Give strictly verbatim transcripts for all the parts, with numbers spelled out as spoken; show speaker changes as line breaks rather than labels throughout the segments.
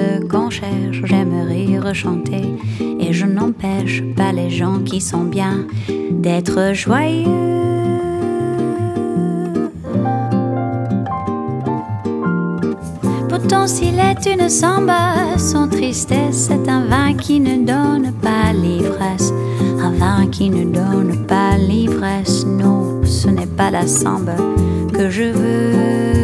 ce qu'on cherche, j'aimerais rechanter. Et je n'empêche pas les gens qui sont bien d'être joyeux. Pourtant s'il est une samba, son tristesse est un vin qui ne donne pas l'ivresse. Un vin qui ne donne pas l'ivresse. Non, ce n'est pas la samba que je veux.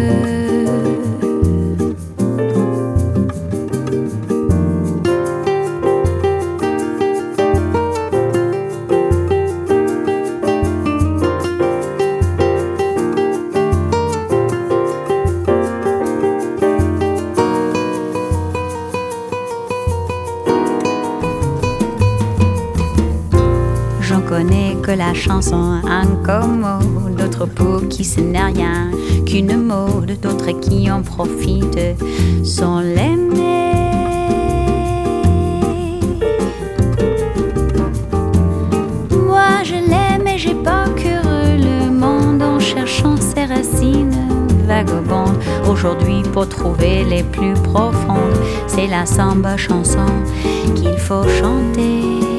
J'en connais que la chanson incommode, d'autres pour qui ce n'est rien qu'une mode, d'autres qui en profitent sans l'aimer. Moi je l'aime et j'ai parcouru le monde en cherchant ses racines vagabondes. Aujourd'hui pour trouver les plus profondes, c'est la samba chanson qu'il faut chanter.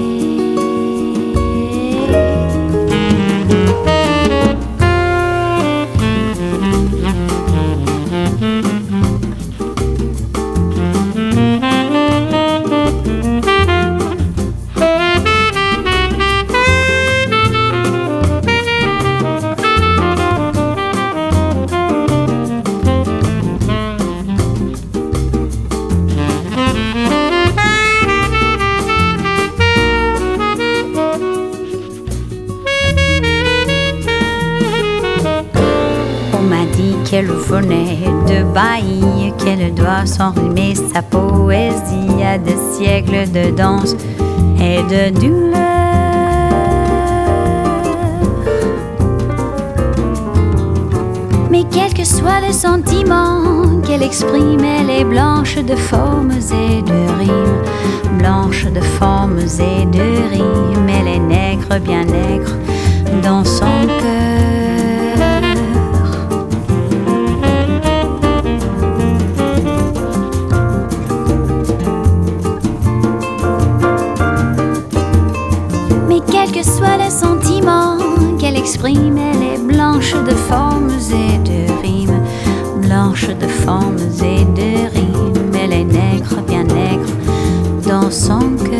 Qu'elle venait de Bahie, qu'elle doit s'enrhumer sa poésie à des siècles de danse et de douleur. Mais quels que soient les sentiments qu'elle exprime, elle est blanche de formes et de rimes. Blanche de formes et de rimes, elle est nègre, bien nègre dans son cœur. Quels que soient les sentiments qu'elle exprime, elle est blanche de formes et de rimes. Blanche de formes et de rimes, elle est nègre, bien nègre dans son cœur.